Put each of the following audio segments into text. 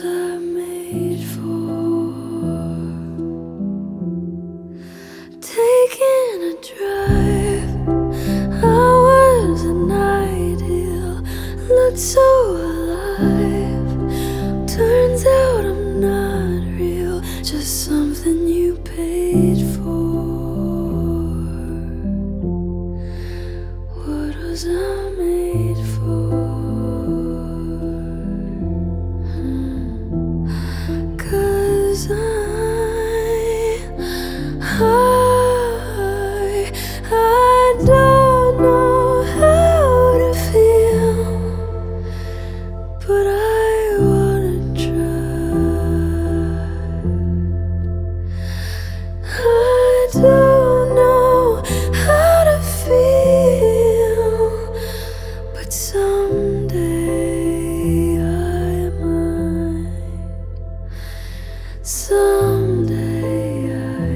was I made for? Taking a drive, hours an ideal, looked so alive. Turns out I'm not real, just something you paid for. What was I made for? 'Cause I don't know how to feel, but I wanna try. I don't know how to feel, but someday I might. Someday I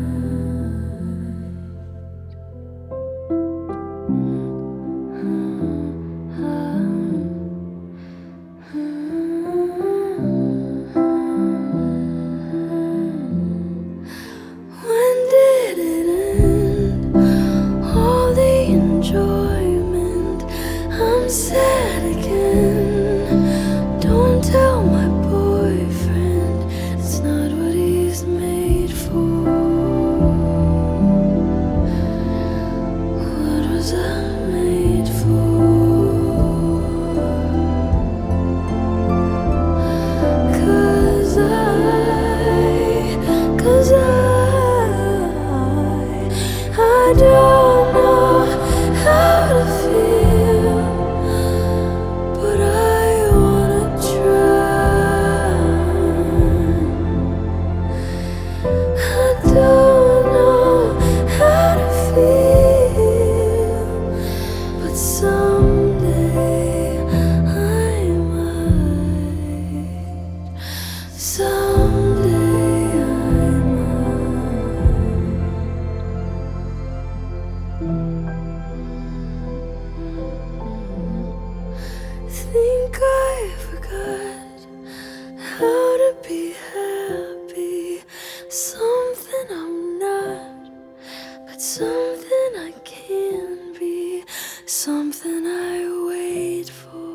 When did it end? All the enjoyment. I'm sad again. Don't tell my boyfriend, it's not what he's made for. What was I made for? 'Cause I don't know how to feel, but I wanna try. I don't know how to feel, but someday I might. Someday I might. Think I forgot how to be happy. Something I'm not, but something I can be. Something I wait for.